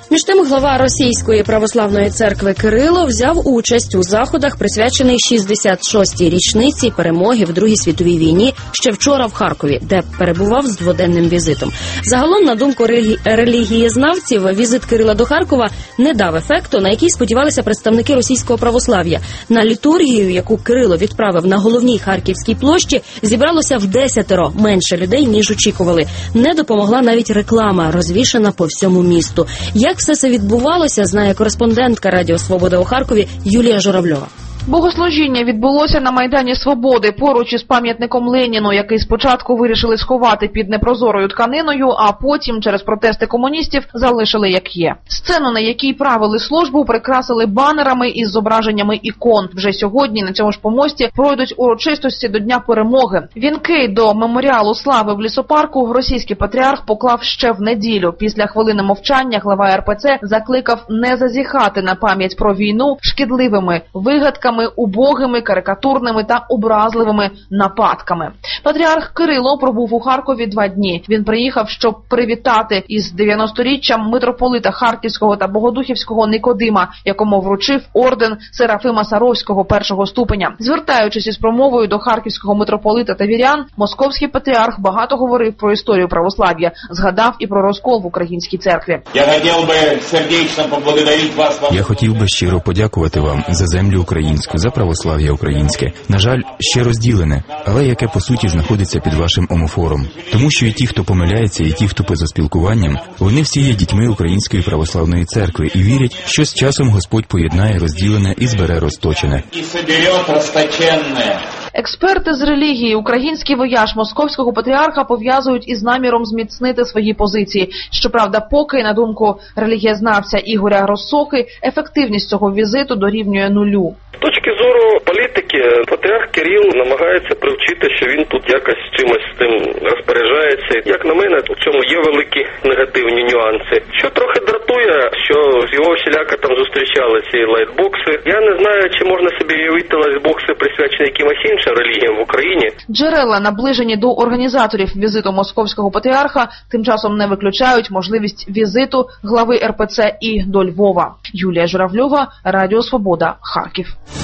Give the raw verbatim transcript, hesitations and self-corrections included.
Між тим, глава Російської православної церкви Кирило взяв участь у заходах, присвячений шістдесят шостій річниці перемоги в Другій світовій війні ще вчора в Харкові, де перебував з дводенним візитом. Загалом, на думку релі... релігієзнавців, візит Кирила до Харкова не дав ефекту, на який сподівалися представники російського православ'я. На літургію, яку Кирило відправив на головній Харківській площі, зібралося в десятеро менше людей, ніж очікували. Не допомогла навіть реклама, розвішана по всьому місту. Як все це відбувалося, знає кореспондентка Радіо Свобода у Харкові Юлія Журавльова. Богослужіння відбулося на Майдані Свободи, поруч із пам'ятником Леніну, який спочатку вирішили сховати під непрозорою тканиною, а потім через протести комуністів залишили як є. Сцену, на якій правили службу, прикрасили банерами із зображеннями ікон. Вже сьогодні на цьому ж помості пройдуть урочистості до Дня Перемоги. Вінки до меморіалу слави в лісопарку російський патріарх поклав ще в неділю. Після хвилини мовчання глава ер пе це закликав не зазіхати на пам'ять про війну шкідливими вигадками, убогими, карикатурними та образливими нападками. Патріарх Кирило пробув у Харкові два дні. Він приїхав, щоб привітати із дев'яносторіччям митрополита Харківського та Богодухівського Никодима, якому вручив орден Серафима Саровського першого ступеня. Звертаючись із промовою до харківського митрополита та вірян, московський патріарх багато говорив про історію православ'я, згадав і про розкол в українській церкві. Я хотів би сердечно поблагодарити вас. Я хотів би щиро подякувати вам за землю українську, за православ'я українське. На жаль, ще розділене, але яке по суті знаходиться під вашим омофором. Тому що і ті, хто помиляється, і ті, хто поза спілкуванням, вони всі є дітьми Української православної церкви і вірять, що з часом Господь поєднає розділене і збере розточене. І собере розточене. Експерти з релігії український вояж московського патріарха пов'язують із наміром зміцнити свої позиції. Щоправда, поки, на думку релігієзнавця Ігоря Росохи, ефективність цього візиту дорівнює нулю. З точки зору політики, патріарх Кирил намагається привчити, що він тут якось чимось з тим розпоряджається. Як на мене, у цьому є великі негативні нюанси. Що трохи дратує, що його всіляко там зустрічали ці лайтбокси. Я не знаю, чи можна собі уявити лайтбокси, присвячені якимось іншим релігіям в Україні. Джерела, наближені до організаторів візиту московського патріарха, тим часом не виключають можливість візиту глави ер пе це і до Львова. Юлія Журавльова, Радіо Свобода, Харків.